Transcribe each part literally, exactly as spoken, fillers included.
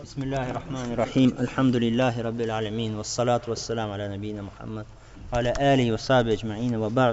Бисмиллахи рахмани рахим. Альхамдулиллахи раббил алямин. Вассалату вассаляму аля набийна Мухаммад. Аля алихи ва сахбихи аджмаин ва ба'д.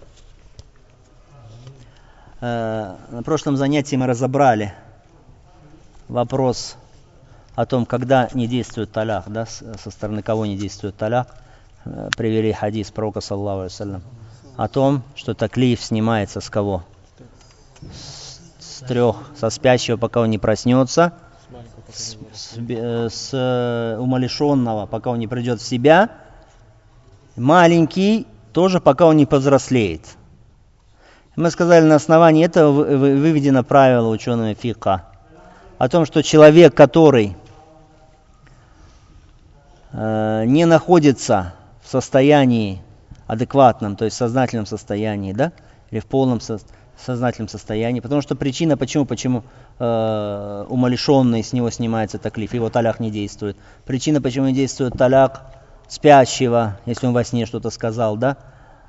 На прошлом занятии мы разобрали вопрос о том, когда не действует талях, да, со стороны кого не действует талях. Привели хадис пророка саллаллаху алейхи ва саллям о том, что таклиф снимается с кого? С, с трех, со спящего, пока он не проснется, с, с, с умалишенного, пока он не придет в себя, маленький тоже, пока он не повзрослеет. Мы сказали, на основании этого выведено правило учеными фикха о том, что человек, который э, не находится в состоянии адекватном, то есть в сознательном состоянии, да, или в полном со- сознательном состоянии, потому что причина, почему, почему э, умалишенный с него снимается таклиф, его талях не действует. Причина, почему не действует талях спящего, если он во сне что-то сказал, да,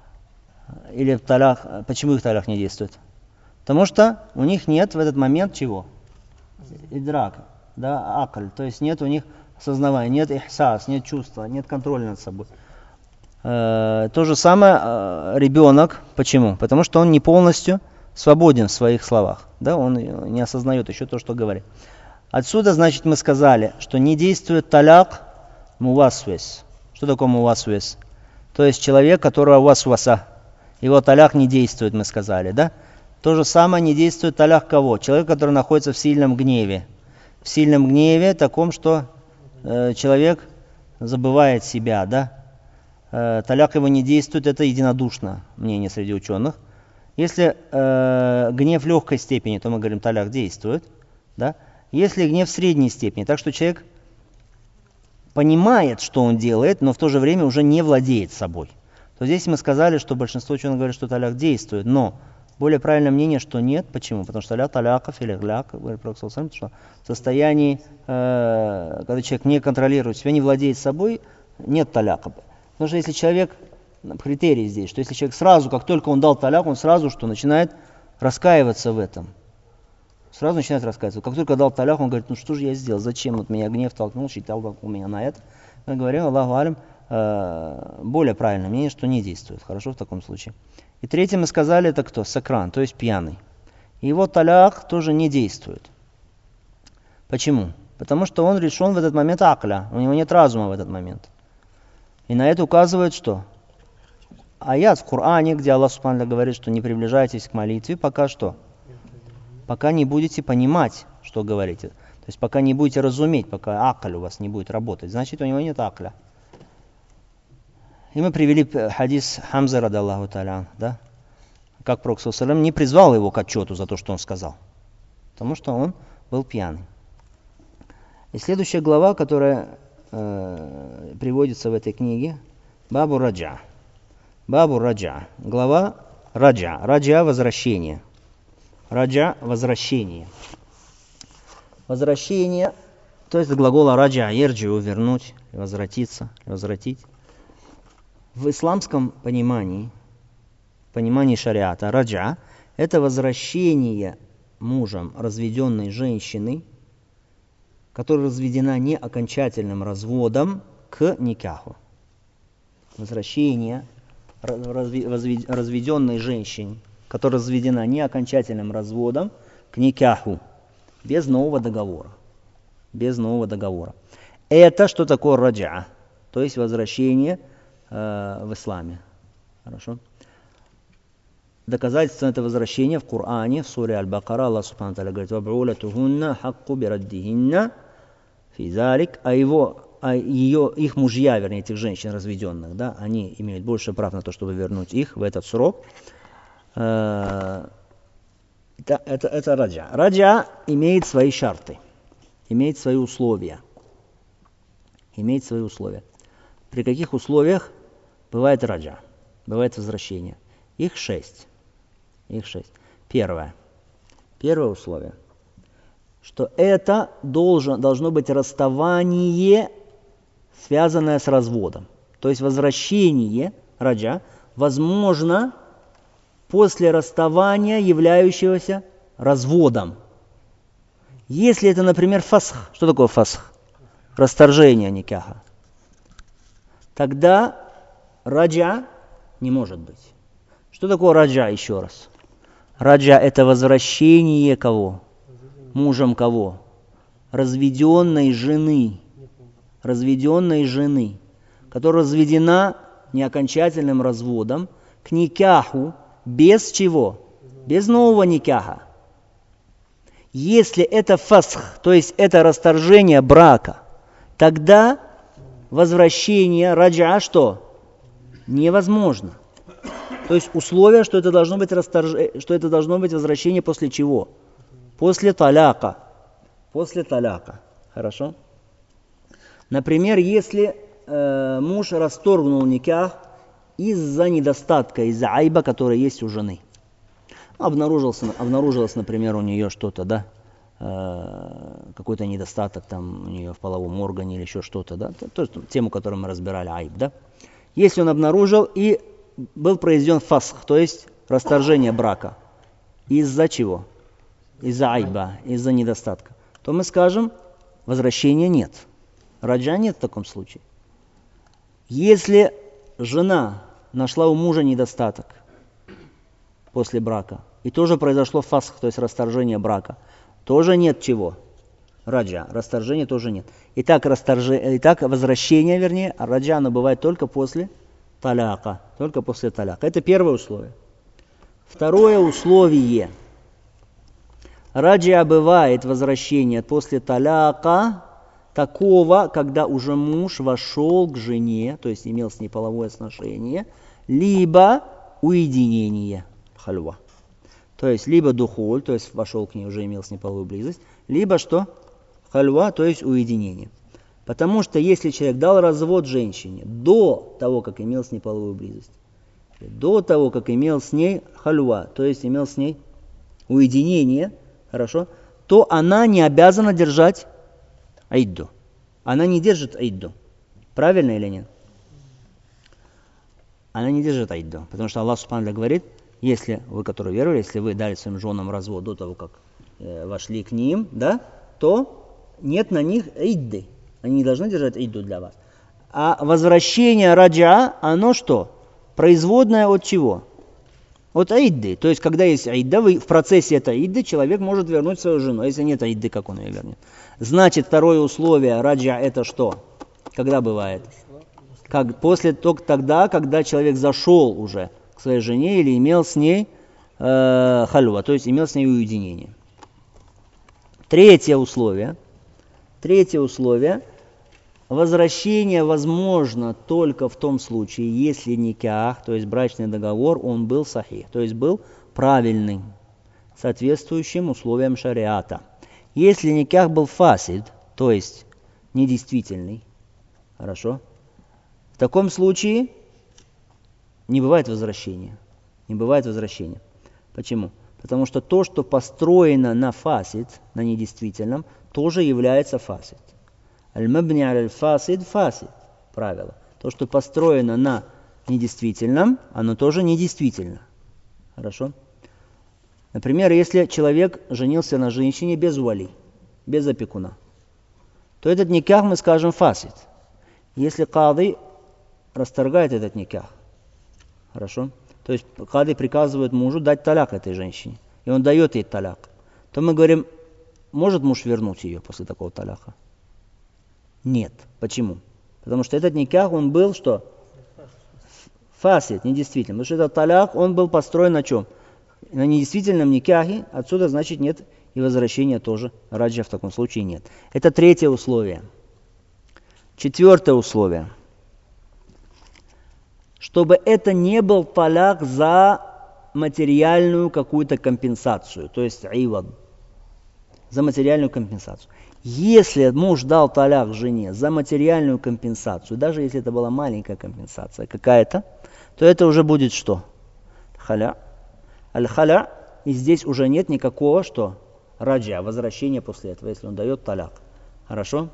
или в талях, почему их талях не действует? Потому что у них нет в этот момент чего? Идрак, да, акль, то есть нет у них осознавания, нет ихсас, нет чувства, нет контроля над собой. Э, то же самое э, ребенок. Почему? Потому что он не полностью свободен в своих словах. Да? Он не осознает еще то, что говорит. Отсюда, значит, мы сказали, что не действует таляк мувасвис. Что такое мувасвис? То есть человек, которого васваса, его таляк не действует, мы сказали. Да? То же самое не действует таляк кого? Человек, который находится в сильном гневе. В сильном гневе таком, что э, человек забывает себя, да? Таляк его не действует, это единодушно мнение среди ученых. Если э, гнев легкой степени, то мы говорим, таляк действует. Да? Если гнев средней степени, так что человек понимает, что он делает, но в то же время уже не владеет собой, то здесь мы сказали, что большинство ученых говорят, что таляк действует, но более правильное мнение, что нет. Почему? Потому что таляк, таляков или гляк, что в состоянии, э, когда человек не контролирует себя, не владеет собой, нет таляка. Потому что если человек, критерий здесь, что если человек сразу, как только он дал таляк, он сразу что, начинает раскаиваться в этом. Сразу начинает раскаиваться. Как только дал таляк, он говорит, ну что же я сделал, зачем вот меня гнев толкнул, считал толкнул меня на это. Мы говорим, Аллаху алям, э, более правильное мнение, что не действует. Хорошо в таком случае. И третье мы сказали, это кто? Сакран, то есть пьяный. И его таляк тоже не действует. Почему? Потому что он решен в этот момент акля, у него нет разума в этот момент. И на это указывает что? Аят в Коране, где Аллах Субхану говорит, что не приближайтесь к молитве, пока что? Пока не будете понимать, что говорите. То есть пока не будете разуметь, пока акль у вас не будет работать. Значит, у него нет акля. И мы привели хадис Хамза, ради Аллаху та'аля, да? Как Пророк саллаллаху алейхи ва саллям не призвал его к отчету за то, что он сказал. Потому что он был пьяный. И следующая глава, которая э, приводится в этой книге, Бабу Раджа. Бабу Раджа. Глава Раджа. Раджа – возвращение. Раджа – возвращение. Возвращение, то есть глагола раджа, ерджиу – вернуть, возвратиться, возвратить. В исламском понимании, понимании шариата, раджа – это возвращение мужем разведенной женщины, которая разведена не окончательным разводом, к никаху. Возвращение разведенной женщине, которая разведена не окончательным разводом, к никаху, без нового договора. Без нового договора. Это что такое раджа? То есть возвращение э, в исламе. Хорошо? Доказательство этого возвращения в Коране, в суре Аль-Бакара, Аллах Субхану ва Тааля говорит: «Ваб'улатухунна хакку бираддихинна фи залик», а его, а ее, их мужья, вернее, этих женщин разведенных, да, они имеют больше прав на то, чтобы вернуть их в этот срок. Это, это, это раджа. Раджа имеет свои шарты, имеет свои условия. Имеет свои условия. При каких условиях бывает раджа, бывает возвращение? Их шесть. Их шесть. Первое. Первое условие. Что это должен, должно быть расставание, связанное с разводом. То есть возвращение раджа возможно после расставания, являющегося разводом. Если это, например, фасх. Что такое фасх? расторжения никаха, тогда раджа не может быть. Что такое раджа еще раз? Раджа это возвращение кого? Мужем кого? Разведенной жены. Разведенной жены, которая разведена не окончательным разводом, к никаху без чего? Без нового никаха. Если это фасх, то есть это расторжение брака, тогда возвращение раджа что? Невозможно. То есть условие, что это должно быть расторж... что это должно быть возвращение после чего? После таляка. После таляка. Хорошо? Например, если э, муж расторгнул никах из-за недостатка, из-за айба, который есть у жены. Обнаружился, обнаружилось, например, у нее что-то, да, э, какой-то недостаток там у нее в половом органе или еще что-то, да, то, то, тему, которую мы разбирали, айб, да. Если он обнаружил и был произведен фасх, то есть расторжение брака, из-за чего? Из-за айба, из-за недостатка, то мы скажем, возвращения нет. Раджа нет в таком случае. Если жена нашла у мужа недостаток после брака, и тоже произошло фасх, то есть расторжение брака, тоже нет чего? Раджа. Расторжения тоже нет. Итак, расторжение, итак возвращение, вернее, раджа оно бывает только после таляка. Только после таляка. Это первое условие. Второе условие. Раджа бывает возвращение после таляка такого, когда уже муж вошел к жене, то есть имел с ней половое сношение, либо уединение, хальва. То есть либо духуль, то есть вошел к ней, уже имел с ней половую близость, либо что? Хальва, то есть уединение. Потому что если человек дал развод женщине до того, как имел с ней половую близость, до того, как имел с ней хальва, то есть имел с ней уединение, хорошо, то она не обязана держать айдду. Она не держит айдду. Правильно или нет? Она не держит айдду. Потому что Аллах Субхану говорит, если вы, которые веровали, если вы дали своим женам развод до того, как э, вошли к ним, да, то нет на них айдды. Они не должны держать айдду для вас. А возвращение раджа, оно что? Производное от чего? От айдды. То есть, когда есть айдда, вы, в процессе этой айдды человек может вернуть свою жену. Если нет айдды, как он ее вернет? Значит, второе условие раджа это что? Когда бывает? Как, после, только тогда, когда человек зашел уже к своей жене или имел с ней э, хальва, то есть имел с ней уединение. Третье условие. Третье условие. Возвращение возможно только в том случае, если никах, то есть брачный договор, он был сахих, то есть был правильный, соответствующим условиям шариата. Если никах был фасид, то есть недействительный, хорошо, в таком случае не бывает возвращения. Не бывает возвращения. Почему? Потому что то, что построено на фасид, на недействительном, тоже является фасид. Аль-мабни аль-фасид фасид. Правило. То, что построено на недействительном, оно тоже недействительно. Хорошо? Например, если человек женился на женщине без вали, без опекуна, то этот никах мы скажем фасид. Если кады расторгает этот никах, хорошо? То есть кады приказывает мужу дать таляк этой женщине, и он дает ей таляк, то мы говорим, может муж вернуть ее после такого таляка? Нет. Почему? Потому что этот никах, он был что? Фасид, недействительный. Потому что этот таляк, он был построен на чем? На недействительном никахе, отсюда, значит, нет и возвращения тоже. Раджа в таком случае нет. Это третье условие. Четвертое условие. Чтобы это не был таляк за материальную какую-то компенсацию, то есть айвад, за материальную компенсацию. Если муж дал таляк жене за материальную компенсацию, даже если это была маленькая компенсация какая-то, то это уже будет что? Халя. Аль-халя, и здесь уже нет никакого что? Раджа, возвращения после этого, если он дает таляк. Хорошо?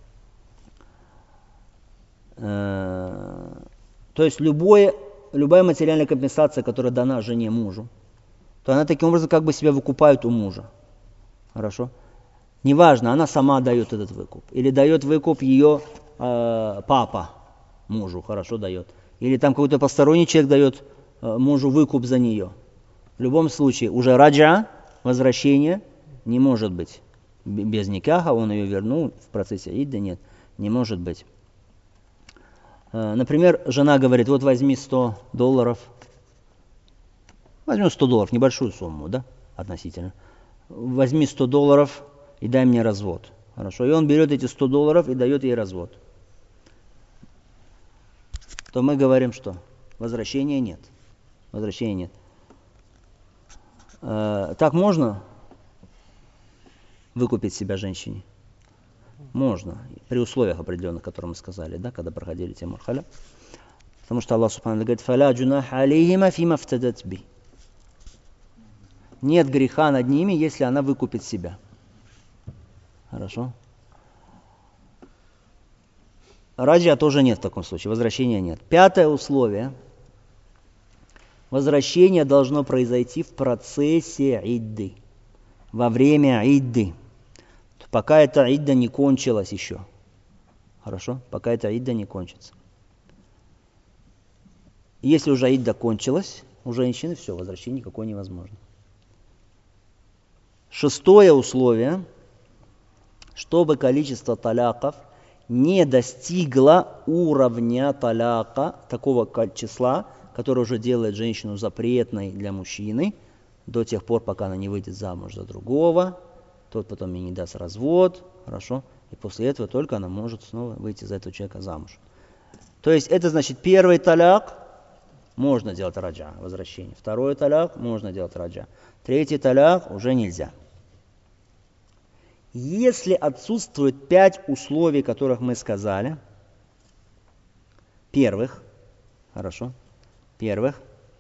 То есть любое, любая материальная компенсация, которая дана жене мужу, то она таким образом как бы себя выкупает у мужа. Хорошо? неважно, она сама дает этот выкуп, или дает выкуп ее э, папа мужу, хорошо дает, или там какой-то посторонний человек дает э, мужу выкуп за нее. В любом случае, уже раджа, возвращение, не может быть. Без никаха он ее вернул, в процессе идды нет, не может быть. Э, например, жена говорит, вот возьми сто долларов, возьмем сто долларов, небольшую сумму, да, относительно. Возьми сто долларов и дай мне развод. Хорошо. И он берет эти сто долларов и дает ей развод. То мы говорим, что возвращения нет. Возвращения нет. Э, так можно выкупить себя женщине? Можно. При условиях определенных, которые мы сказали, да, когда проходили тему халя. Потому что Аллах Субхану говорит, «Фаля джунаха алейхима фима фтадат би». Нет греха над ними, если она выкупит себя. Хорошо. Раджа тоже нет в таком случае, возвращения нет. Пятое условие. Возвращение должно произойти в процессе идды, во время идды. Пока эта идда не кончилась еще. Хорошо? Пока эта идда не кончится. Если уже идда кончилась, у женщины все, возвращение никакое невозможно. Шестое условие. Чтобы количество таляков не достигло уровня таляка, такого числа, которое уже делает женщину запретной для мужчины, до тех пор, пока она не выйдет замуж за другого, тот потом ей не даст развод, хорошо, и после этого только она может снова выйти за этого человека замуж. То есть это значит, первый таляк можно делать раджа, возвращение, второй таляк можно делать раджа, третий таляк уже нельзя. Если отсутствует пять условий, которых мы сказали, первых, хорошо, первых,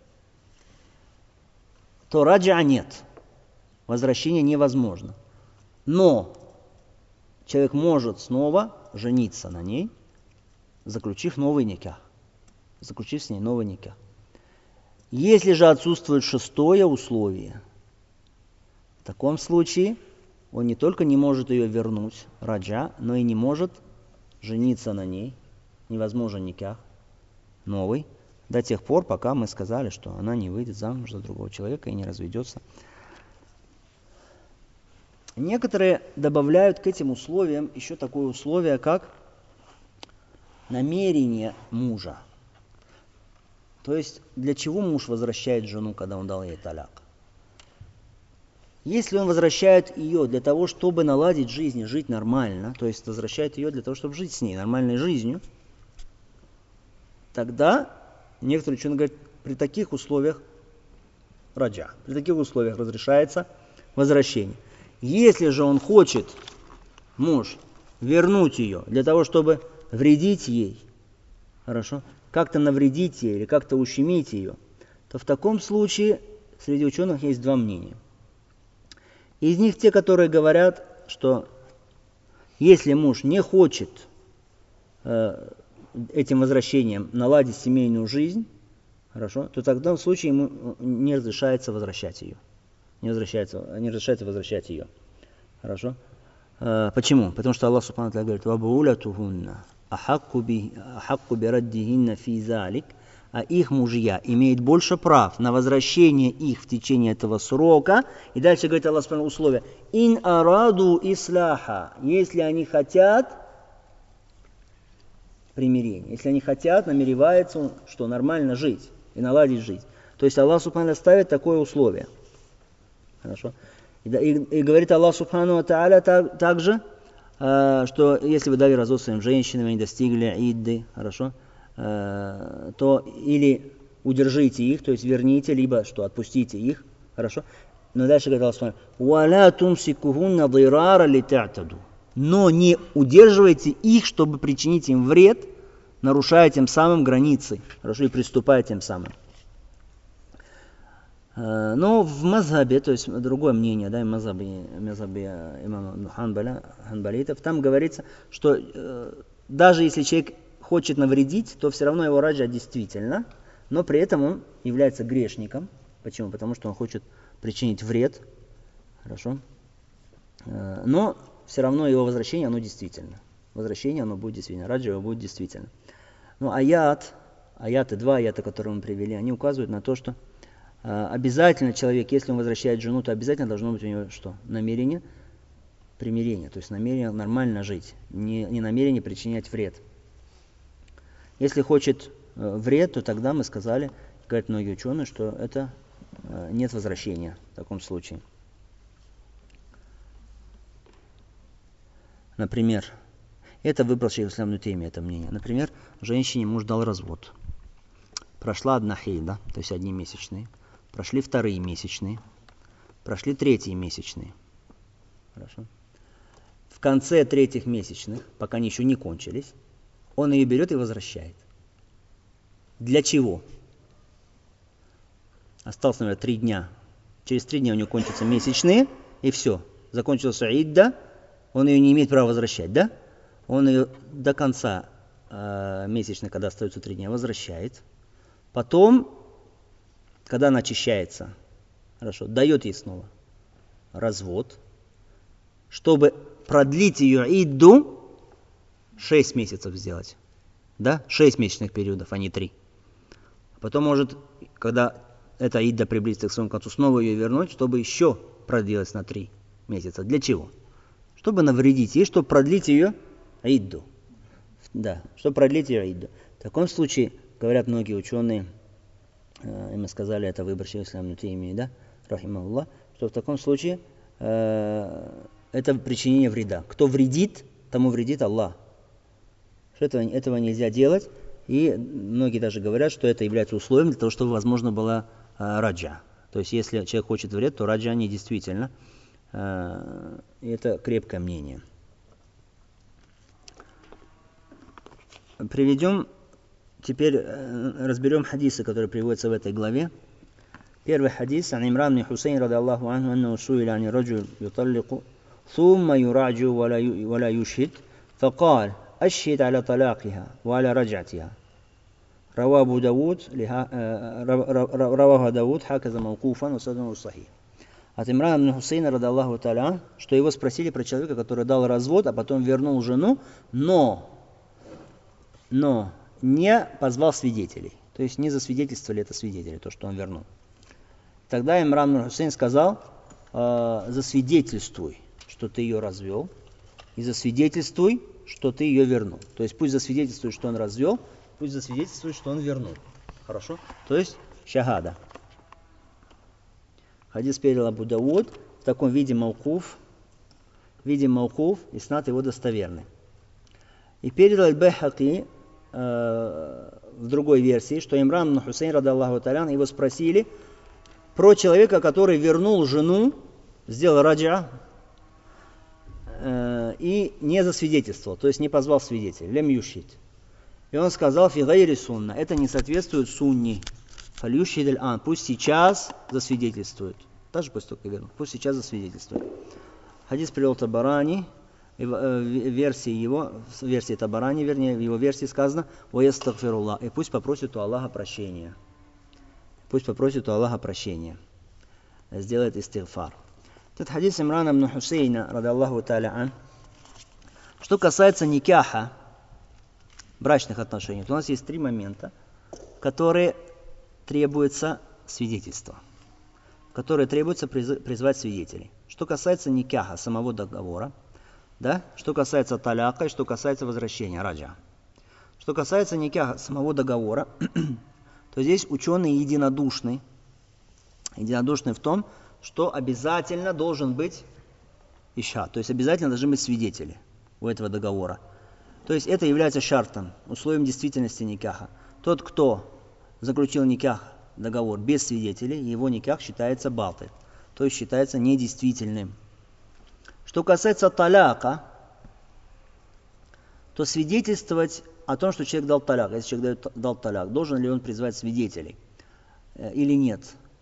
то раджа нет, возвращение невозможно. Но человек может снова жениться на ней, заключив новый никах, заключив с ней новый никах. Если же отсутствует шестое условие, в таком случае он не только не может ее вернуть, раджа, но и не может жениться на ней, невозможен никах, новый, до тех пор, пока мы сказали, что она не выйдет замуж за другого человека и не разведется. Некоторые добавляют к этим условиям еще такое условие, как намерение мужа. То есть, для чего муж возвращает жену, когда он дал ей таляк? Если он возвращает ее для того, чтобы наладить жизнь и жить нормально, то есть возвращает ее для того, чтобы жить с ней нормальной жизнью, тогда некоторые ученые говорят, при таких условиях раджа, при таких условиях разрешается возвращение. Если же он хочет, муж, вернуть ее для того, чтобы вредить ей, хорошо, как-то навредить ей или как-то ущемить ее, то в таком случае среди ученых есть два мнения. Из них те, которые говорят, что если муж не хочет э, этим возвращением наладить семейную жизнь, хорошо, то тогда в случае ему не разрешается возвращать ее. Не разрешается, не разрешается возвращать ее. Хорошо? Э, почему? Потому что Аллах Субхану ва Тааля говорит, «Вабуулятухунна ахакку бираддихинна фи залик», а их мужья имеют больше прав на возвращение их в течение этого срока. И дальше говорит Аллах Субхану условия. «Ин араду исляха», если они хотят примирения, если они хотят, намереваются, что нормально жить и наладить жизнь. То есть Аллах Субхану ставит такое условие. Хорошо. И, и, и говорит Аллах Субхану ва Тааля так, также, э, что если вы дали развод своим женщинам, они достигли идды, хорошо, то или удержите их, то есть верните, либо что, отпустите их, хорошо. Но дальше говорит Аллах Субхану: «Валя тумсикухунна дирара литатаду». Но не удерживайте их, чтобы причинить им вред, нарушая тем самым границы, хорошо, и приступая тем самым. Но в мазхабе, то есть другое мнение, да, в мазхабе, мазхабе имама Ханбаля, ханбалитов, там говорится, что э, даже если человек хочет навредить, то все равно его раджа действительно, но при этом он является грешником. Почему? Потому что он хочет причинить вред. Хорошо. Но все равно его возвращение, оно действительно. Возвращение, оно будет действительно. Раджа его будет действительно. Ну, аят, аяты, два аята, которые мы привели, они указывают на то, что э, обязательно человек, если он возвращает жену, то обязательно должно быть у него что? Намерение примирения. То есть намерение нормально жить. Не, не намерение причинять вред. Если хочет э, вред, то тогда мы сказали, говорят многие ученые, что это э, нет возвращения в таком случае. Например, это выбрал шейх ислам ибн Теймия, это мнение. Например, женщине муж дал развод. Прошла одна хейда, то есть одни месячные. Прошли вторые месячные. Прошли третьи месячные. Хорошо. В конце третьих месячных, пока они еще не кончились, он ее берет и возвращает. Для чего? Осталось, наверное, три дня. Через три дня у нее кончатся месячные, и все. Закончился идда, он ее не имеет права возвращать, да? Он ее до конца э, месячной, когда остается три дня, возвращает. Потом, когда она очищается, хорошо, дает ей снова развод, чтобы продлить ее идду, шесть месяцев сделать. Да? шесть месячных периодов, а не три. Потом может, когда эта идда приблизится к своему концу, снова ее вернуть, чтобы еще продлилась на три месяца. Для чего? Чтобы навредить ей, чтобы продлить ее идду. Да, чтобы продлить ее идду. В таком случае, говорят многие ученые, э, и мы сказали, это выбор шейха ислама ибн Теймии, да, рахимахуллах, что в таком случае э, это причинение вреда. Кто вредит, тому вредит Аллах. Что этого, этого нельзя делать. И многие даже говорят, что это является условием для того, чтобы, возможно, была э, раджа. То есть, если человек хочет вред, то раджа не действительно. Э, и это крепкое мнение. Приведем, теперь э, разберем хадисы, которые приводятся в этой главе. Первый хадис. Ан Имран бин Хусейн, ради Аллаху анху, аннаху суиля ани раджуль юталлику, thumma юраджу валя юшхид, факал, أشهد على طلاقها وعلى رجعتها. رواه أبو داود رواه داود هكذا موقوفا وسنده صحيح. От Имрана бин Хусейна, ради Аллаху та'аля, что его спросили про человека, который дал развод, а потом вернул жену, но, но не позвал свидетелей. То есть не засвидетельствовали это свидетели, то, что он вернул. Тогда Имран бин Хусейн сказал, э, засвидетельствуй, что ты ее развел, и засвидетельствуй, что ты ее вернул. То есть пусть засвидетельствует, что он развел, пусть засвидетельствует, что он вернул. Хорошо? То есть шахада. Хадис передал Абу Дауд в таком виде маукуф, в виде маукуф, иснад его достоверный. И передал Аль-Байхаки э, в другой версии, что Имран бин Хусейн, ради Аллаху та'аля, его спросили про человека, который вернул жену, сделал раджа, и не засвидетельствовал, то есть не позвал свидетелей, лем юшид. И он сказал, фи гайри сунна, это не соответствует сунне. Фаль юшид аль-ан, пусть сейчас засвидетельствует. Даже пусть только вернул, пусть сейчас засвидетельствует. Хадис привел Табарани, в версии его, в версии Табарани, вернее, в его версии сказано, «Ваястагфируллах», и пусть попросит у Аллаха прощения. Пусть попросит у Аллаха прощения. Сделает истигфар. Этот хадис Имрана бин Хусейна, ради Аллаху та'аля ан. Что касается никаха, брачных отношений, то у нас есть три момента, которые требуется свидетельство, которые требуется призвать свидетелей. Что касается никаха, самого договора, да? Что касается таляка и что касается возвращения, раджа. Что касается никаха, самого договора, то здесь ученые единодушны, единодушны в том, что обязательно должен быть иша, то есть обязательно должны быть свидетели у этого договора. То есть это является шартом, условием действительности никаха. Тот, кто заключил никах, договор без свидетелей, его никах считается балтель, то есть считается недействительным. Что касается таляка, то свидетельствовать о том, что человек дал таляк, если человек дал таляк, должен ли он призвать свидетелей э, или нет.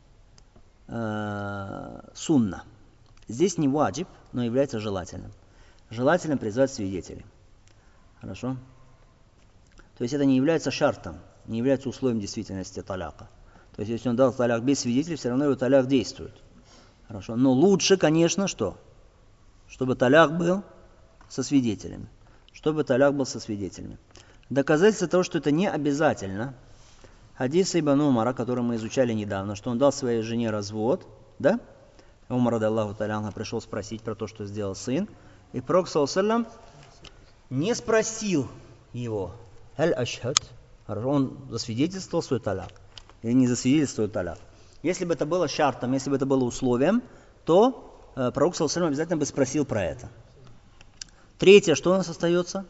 Сунна. Здесь не ваджиб, но является желательным. Желательно призвать свидетелей. Хорошо? То есть это не является шартом, не является условием действительности таляка. То есть если он дал таляк без свидетелей, все равно его таляк действует. Хорошо? Но лучше, конечно, что? Чтобы таляк был со свидетелями. Чтобы таляк был со свидетелями. Доказательство того, что это не обязательно. Хадис Ибн Умара, который мы изучали недавно, что он дал своей жене развод, да? Умар, ради Аллаху та'аля, пришел спросить про то, что сделал сын. И Пророк, саллаллаху алейхи ва саллям, не спросил его, аль ашхад, он засвидетельствовал свой таляк или не засвидетельствовал таляк. Если бы это было шартом, если бы это было условием, то э, Пророк, саллаллаху алейхи ва саллям, обязательно бы спросил про это. Третье, что у нас остается?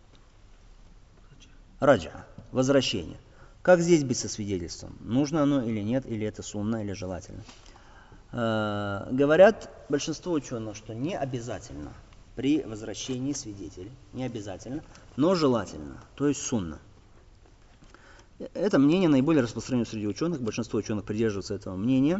Раджа, возвращение. Как здесь быть со свидетельством? Нужно оно или нет, или это сунна, или желательно? Э, говорят большинство ученых, что не обязательно при возвращении свидетелей. Не обязательно, но желательно, то есть сунна. Это мнение наиболее распространено среди ученых, большинство ученых придерживаются этого мнения.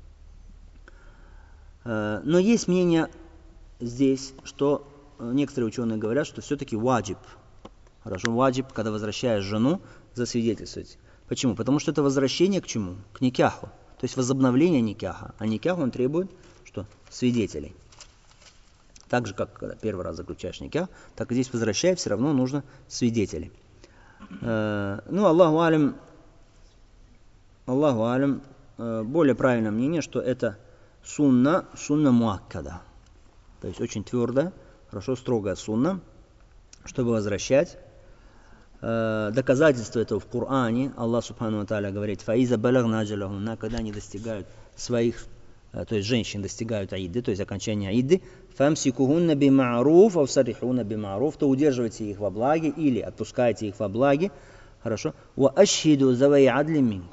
Э, но есть мнение здесь, что некоторые ученые говорят, что все-таки ваджиб. Хорошо, ваджиб, когда возвращаешь жену, засвидетельствовать. Почему? Потому что это возвращение к чему? К никяху. То есть возобновление никяха. А никях он требует что? Свидетелей. Так же, как когда первый раз заключаешь никях, так и здесь возвращая, все равно нужно свидетелей. Э, ну, Аллаху алим, Аллаху алим, э, более правильное мнение, что это сунна, сунна муаккада. То есть очень твердая, хорошо строгая сунна, чтобы возвращать. Э, доказательство этого в Коране. Аллах субхану ва тааля говорит: «Фаиза балагна аджалахунна», когда они достигают своих, э, то есть женщины достигают аиды, то есть окончания аиды, «фамсикухунна бима'руф ав сарихунна бима'руф», то удерживайте их во благе или отпускайте их во благе. Хорошо. «Ва ашхиду завай адли минкум».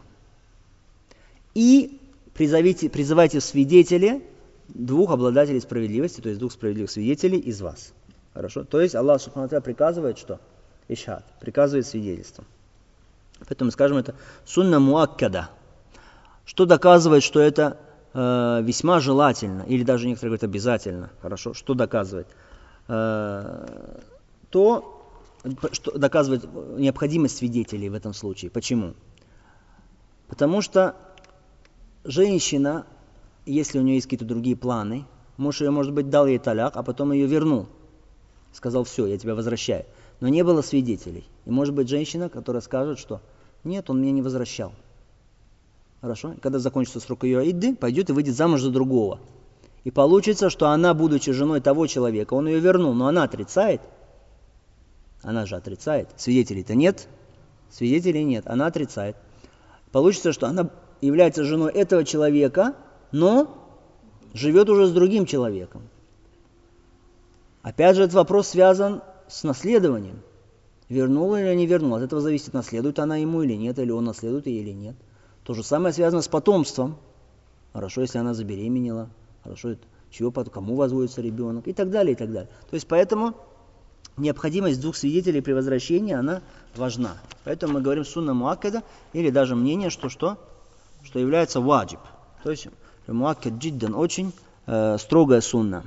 И призовите, призывайте в свидетели двух обладателей справедливости, то есть двух справедливых свидетелей из вас. Хорошо. То есть Аллах субхану ва тааля приказывает что? Ишхад, приказывает свидетельство. Поэтому скажем, это сунна муаккада. Что доказывает, что это э, весьма желательно, или даже некоторые говорят обязательно. Хорошо, что доказывает? Э, то, что доказывает необходимость свидетелей в этом случае. Почему? Потому что женщина, если у нее есть какие-то другие планы, муж ее, может быть, дал ей таляк, а потом ее вернул. Сказал: все, я тебя возвращаю. Но не было свидетелей. И может быть женщина, которая скажет, что нет, он меня не возвращал. Хорошо? И когда закончится срок ее аидды, пойдет и выйдет замуж за другого. И получится, что она, будучи женой того человека, он ее вернул, но она отрицает. Она же отрицает. Свидетелей-то нет. Свидетелей нет. Она отрицает. Получится, что она является женой этого человека, но живет уже с другим человеком. Опять же, этот вопрос связан с наследованием. Вернула или не вернула. От этого зависит, наследует она ему или нет, или он наследует ей или нет. То же самое связано с потомством. Хорошо, если она забеременела. Хорошо, чего, кому возводится ребенок и так далее, и так далее. То есть, поэтому необходимость двух свидетелей при возвращении, она важна. Поэтому мы говорим сунна муаккада, или даже мнение, что что? Что является ваджиб. То есть, муаккад джиддан, очень э, строгая сунна.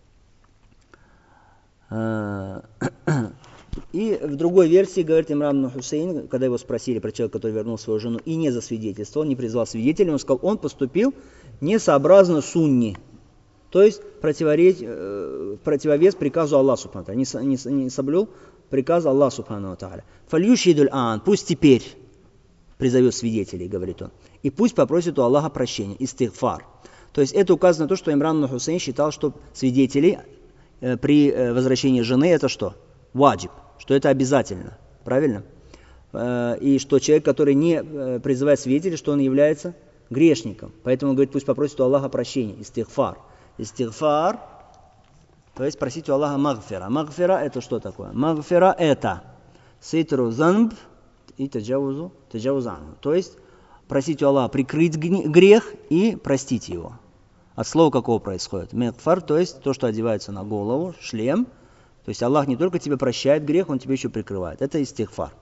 И в другой версии, говорит Имран ибн Хусейн, когда его спросили про человека, который вернул свою жену и не засвидетельствовал, не призвал свидетелей, он сказал: он поступил несообразно сунне, то есть противовес приказу Аллаха субхану ва тааля, не, не, не соблюл приказ Аллаха субхану ва тааля. Фальюшидуль ан, пусть теперь призовет свидетелей, говорит он, и пусть попросит у Аллаха прощения, истигфар. То есть это указано на то, что Имран ибн Хусейн считал, что свидетели при возвращении жены это что? Ваджиб, что это обязательно, правильно? И что человек, который не призывает свидетелей, что он является грешником. Поэтому он говорит, пусть попросит у Аллаха прощения, истигфар. Истигфар, то есть просить у Аллаха магфира. Магфира это что такое? Магфира это ситру занб и таджавузу таджавузану. То есть просить у Аллаха прикрыть грех и простить его. От слова какого происходит? Мегфар, то есть то, что одевается на голову, шлем. То есть Аллах не только тебе прощает грех, Он тебе еще прикрывает. Это истигфар.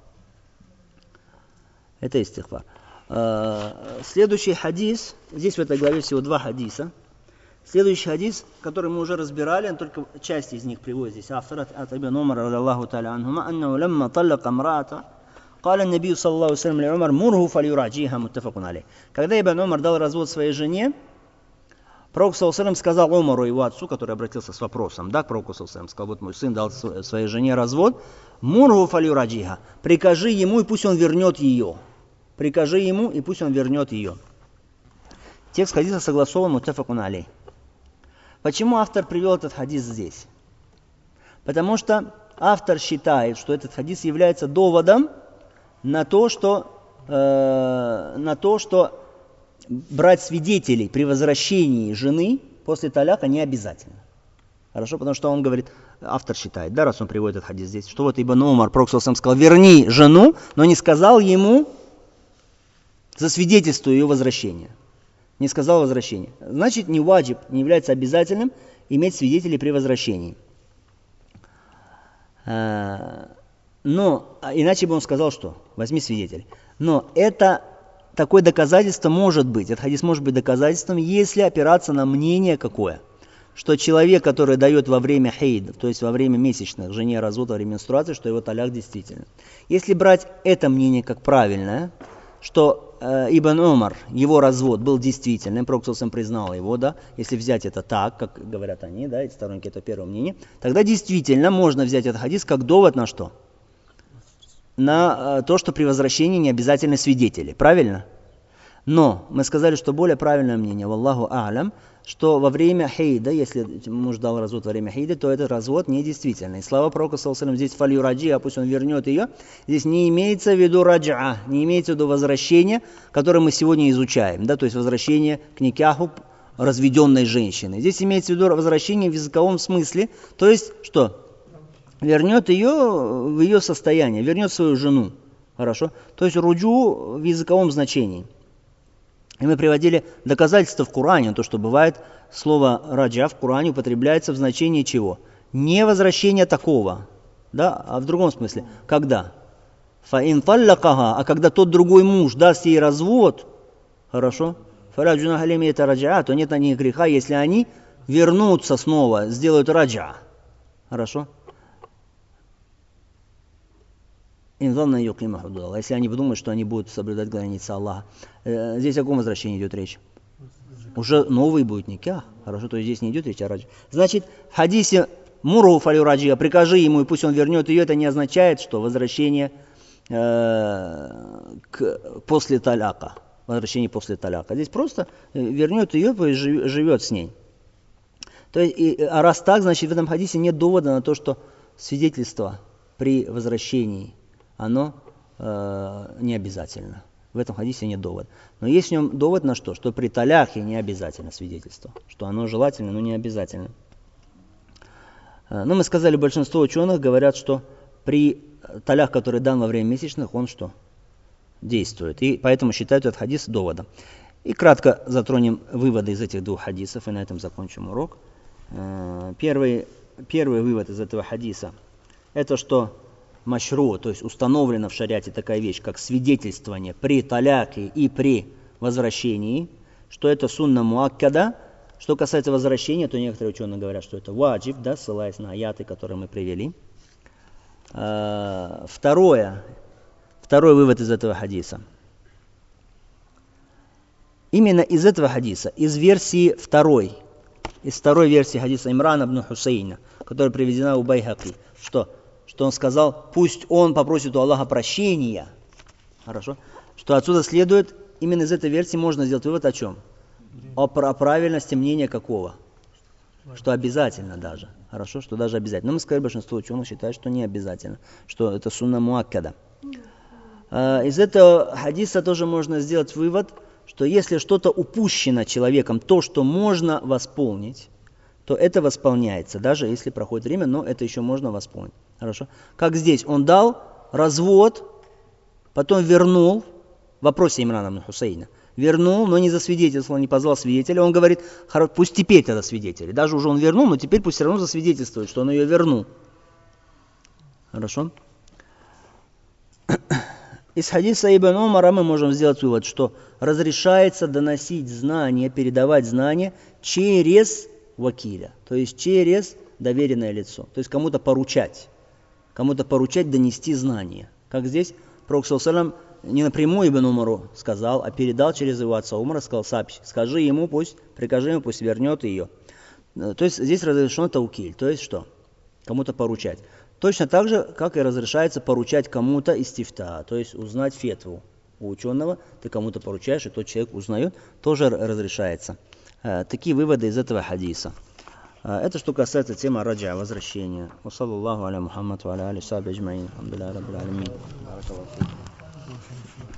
Это истигфар. Следующий хадис, здесь в этой главе всего два хадиса. Следующий хадис, который мы уже разбирали, только часть из них приводит здесь автор от Ибн Умара, радиллаху та'аля анхума, аннаху лямма таллака мраата, قال النبي صلى الله عليه وسلم لعمر مره فليراجعها متفق عليه. Когда Ибн Умар дал развод своей жене, Пророк ﷺ сказал Умару, его отцу, который обратился с вопросом, да, к пророку ﷺ, сказал, вот мой сын дал своей жене развод, мургу фалюраджиха, прикажи ему, и пусть он вернет ее. Прикажи ему, и пусть он вернет ее. Текст хадиса согласован муттафакун алейх. Почему автор привел этот хадис здесь? Потому что автор считает, что этот хадис является доводом на то, что, э, на то, что брать свидетелей при возвращении жены после таляка не обязательно. Хорошо, потому что он говорит, автор считает, да, раз он приводит этот хадис здесь, что вот Ибн Умар, пророк сам сказал, верни жену, но не сказал ему засвидетельствуй ее возвращение. Не сказал возвращение. Значит, не ваджиб, не является обязательным иметь свидетелей при возвращении. Но, иначе бы он сказал, что возьми свидетелей. Но это такое доказательство может быть, этот хадис может быть доказательством, если опираться на мнение какое? Что человек, который дает во время хейд, то есть во время месячных, жене развод, во время менструации, что его таляк действительно. Если брать это мнение как правильное, что э, Ибн Умар, его развод был действительным, пророк сам признал его, да, если взять это так, как говорят они, да, эти сторонники этого первого мнения, тогда действительно можно взять этот хадис как довод на что? На то, что при возвращении не обязательны свидетели. Правильно? Но мы сказали, что более правильное мнение, валлаху а'лям, что во время хейда, если муж дал развод во время хейда, то этот развод недействительный. Слава пророку, саллаллаху алейхи ва саллям, здесь фалью раджи, а пусть он вернет ее. Здесь не имеется в виду раджа, не имеется в виду возвращение, которое мы сегодня изучаем, да, то есть возвращение к никаху разведенной женщины. Здесь имеется в виду возвращение в языковом смысле, то есть что? Вернет ее в ее состояние, вернет свою жену. Хорошо? То есть руджу в языковом значении. И мы приводили доказательства в Коране, то, что бывает слово раджа в Коране употребляется в значении чего? Не возвращение такого, да, а в другом смысле. Когда? Фаин таллакаха, а когда тот другой муж даст ей развод, хорошо? Фараджуна халими это раджа, то нет на них греха, если они вернутся снова, сделают раджа. Хорошо? Если они думают, что они будут соблюдать границы Аллаха. Здесь о каком возвращении идет речь? Уже новый будет никах. Хорошо, то есть здесь не идет речь о раджи. Значит, в хадисе муру фалю раджи, прикажи ему, и пусть он вернет ее, это не означает, что возвращение э, к, после таляка. Возвращение после таляка. Здесь просто вернет ее, и живет с ней. То есть, и, а раз так, значит, в этом хадисе нет довода на то, что свидетельство при возвращении оно э, не обязательно. В этом хадисе нет довода. Но есть в нем довод на что? Что при таляхе не обязательно свидетельство. Что оно желательно, но не обязательно. Э, но мы сказали, большинство ученых говорят, что при талях, который дан во время месячных, он что? Действует. И поэтому считают этот хадис доводом. И кратко затронем выводы из этих двух хадисов, и на этом закончим урок. Э, первый, первый вывод из этого хадиса – это что машру, то есть установлена в шариате такая вещь, как свидетельствование при таляке и при возвращении, что это сунна муаккада. Что касается возвращения, то некоторые ученые говорят, что это ваджиб, да, ссылаясь на аяты, которые мы привели. Второе, второй вывод из этого хадиса. Именно из этого хадиса, из версии второй, из второй версии хадиса Имрана ибн Хусейна, которая приведена у Байхаки, что что он сказал, пусть он попросит у Аллаха прощения. Хорошо? Что отсюда следует, именно из этой версии можно сделать вывод о чем? О, о правильности мнения какого? Что обязательно даже. Хорошо? Что даже обязательно. Но мы сказали, большинство ученых считают, что не обязательно. Что это сунна муаккада. Из этого хадиса тоже можно сделать вывод, что если что-то упущено человеком, то, что можно восполнить, то это восполняется, даже если проходит время, но это еще можно восполнить. Хорошо? Как здесь, он дал развод, потом вернул, в вопросе Имрана ибн Хусейна, вернул, но не засвидетельствовал, не позвал свидетеля. Он говорит, пусть теперь тогда свидетели. Даже уже он вернул, но теперь пусть все равно засвидетельствует, что он ее вернул. Хорошо? Из хадиса Ибн Умара мы можем сделать вывод, что разрешается доносить знания, передавать знания через вакиля, то есть через доверенное лицо, то есть кому-то поручать, кому-то поручать донести знания. Как здесь пророк саллаллаху алейхи ва саллям не напрямую Ибн Умару сказал, а передал через его отца Умара, сказал: скажи ему, пусть, прикажи ему, пусть вернет ее. То есть здесь разрешено таукиль, то есть что? Кому-то поручать. Точно так же, как и разрешается поручать кому-то истифта, то есть узнать фетву у ученого, ты кому-то поручаешь, и тот человек узнает, тоже разрешается. Такие выводы из этого хадиса. Это что касается темы раджа, возвращения. Ва саллаллаху аля Мухаммад ва аля али сахби аджмаин. Алхамдулиллахи раббил алямин.